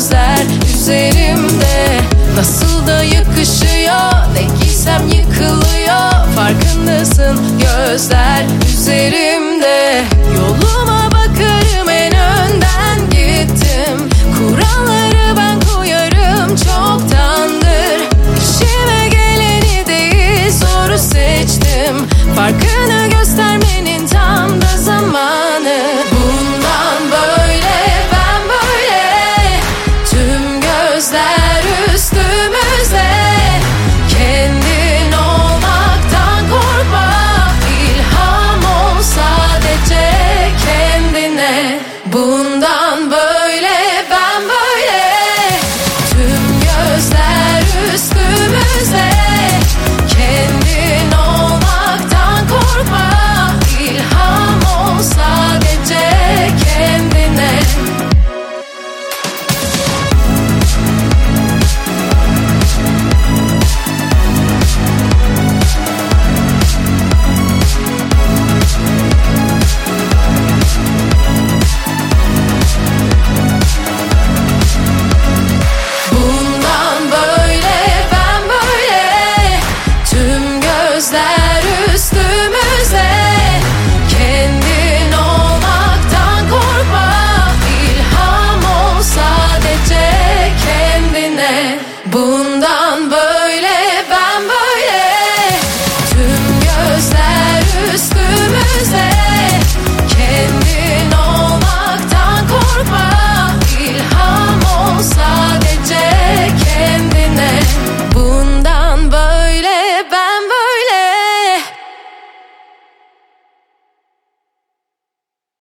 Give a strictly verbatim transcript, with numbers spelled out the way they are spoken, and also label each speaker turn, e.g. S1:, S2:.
S1: gözler üzerimde. Nasıl da yakışıyor, ne giysem yıkılıyor. Farkındasın, gözler üzerimde. Yoluma bakarım, en önden gittim. Kuralları ben koyarım çoktandır. İşime geleni değil, zoru seçtim. Farkını göstermenin tam da zamanı. Bundan böyle, ben böyle. Tüm gözler üstümüzde. Kendin olmaktan korkma. İlham ol sadece kendine. Bundan böyle, ben böyle. Tüm gözler üstümüzde. Kendin olmaktan korkma. İlham ol sadece kendine. Bundan böyle, ben böyle. Tüm gözler üstümüzde. Kendin olmaktan korkma. İlham ol sadece kendine. Bu